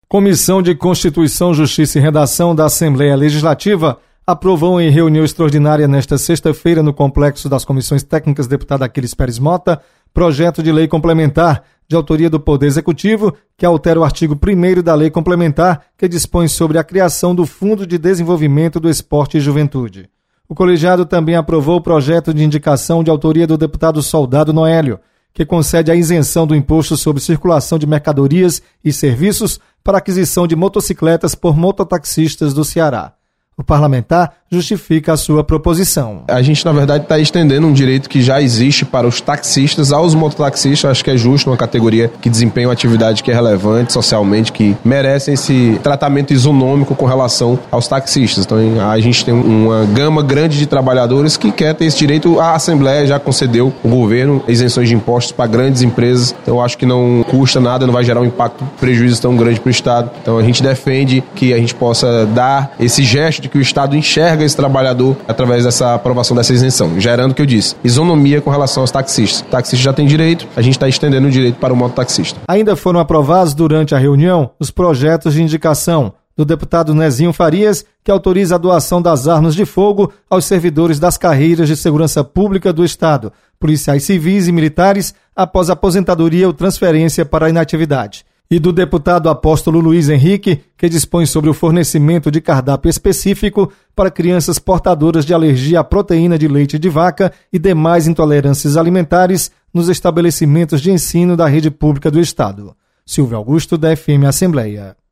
Comissão de Constituição, Justiça e Redação da Assembleia Legislativa aprovou em reunião extraordinária nesta sexta-feira no Complexo das Comissões Técnicas deputado Aquiles Pérez Mota, projeto de lei complementar de autoria do Poder Executivo que altera o artigo 1º da Lei Complementar que dispõe sobre a criação do Fundo de Desenvolvimento do Esporte e Juventude. O colegiado também aprovou o projeto de indicação de autoria do deputado Soldado Noélio, que concede a isenção do imposto sobre circulação de mercadorias e serviços para aquisição de motocicletas por mototaxistas do Ceará. O parlamentar justifica a sua proposição. A gente, na verdade, está estendendo um direito que já existe para os taxistas aos mototaxistas. Acho que é justo uma categoria que desempenha uma atividade que é relevante socialmente, que merecem esse tratamento isonômico com relação aos taxistas. Então, a gente tem uma gama grande de trabalhadores que quer ter esse direito. A Assembleia já concedeu ao governo isenções de impostos para grandes empresas. Então, eu acho que não custa nada, não vai gerar um impacto, prejuízo tão grande para o Estado. Então, a gente defende que a gente possa dar esse gesto de que o Estado enxerga esse trabalhador através dessa aprovação dessa isenção, gerando o que eu disse, isonomia com relação aos taxistas. O taxista já tem direito, a gente está estendendo o direito para o mototaxista. Ainda foram aprovados durante a reunião os projetos de indicação do deputado Nezinho Farias, que autoriza a doação das armas de fogo aos servidores das carreiras de segurança pública do Estado, policiais civis e militares, após aposentadoria ou transferência para a inatividade. E do deputado Apóstolo Luiz Henrique, que dispõe sobre o fornecimento de cardápio específico para crianças portadoras de alergia à proteína de leite de vaca e demais intolerâncias alimentares nos estabelecimentos de ensino da rede pública do Estado. Silvio Augusto, da FM Assembleia.